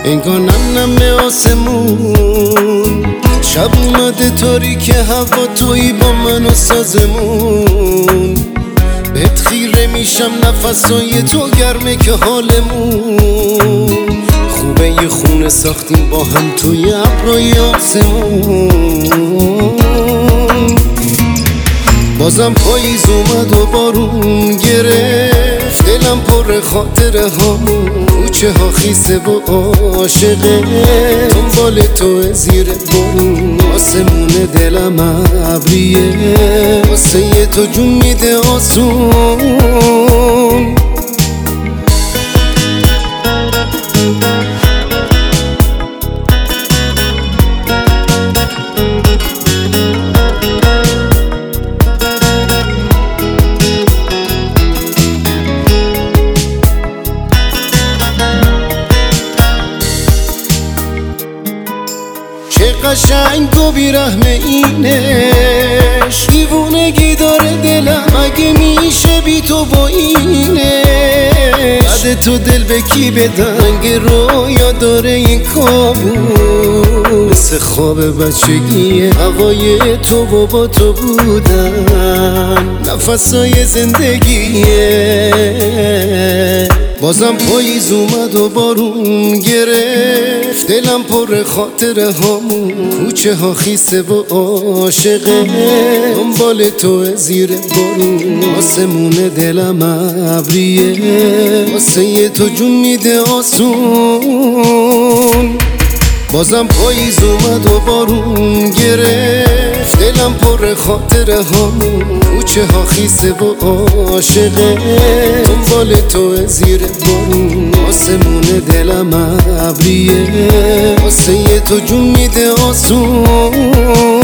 انگار نم آسمون. شب اومده تاریک هوا، تویی با من و سازمون. بهت خیره میشم نفسای تو گرمه که حالمون خوبه. یه خونه ساختیم با هم توی ابرای آسمون. بازم پاییز اومد و بارون گرفت، دلم پر خاطره هامون. کوچه ها خیسه و عاشقه، دنبال تو زیر بارون. آسمون دلم ابریه، واسه تو جون میده آسون. قشنگ و بیرحمه اینش، دیوونگی داره دلم. اگه میشه بی تو با اینش، بعد تو دل به کی بدنگ رویا داره این کابون. مثل خواب بچگی هوای تو و با تو بودن، نفسای زندگیه. بازم پاییز اومد و بارون گرفت، دلم پر خاطره هامون. کوچه ها خیسه و عاشقه، دنبال تو زیر بارون. آسمون دلم ابریه، واسه تو جون میده آسون. بازم پاییز اومد و بارون گرفت، دلم پر خاطره هامون. کوچه ها خیسه و عاشقه، دنبال تو زیر بارون. آسمون دلم ابریه، واسه تو جون میده آسون.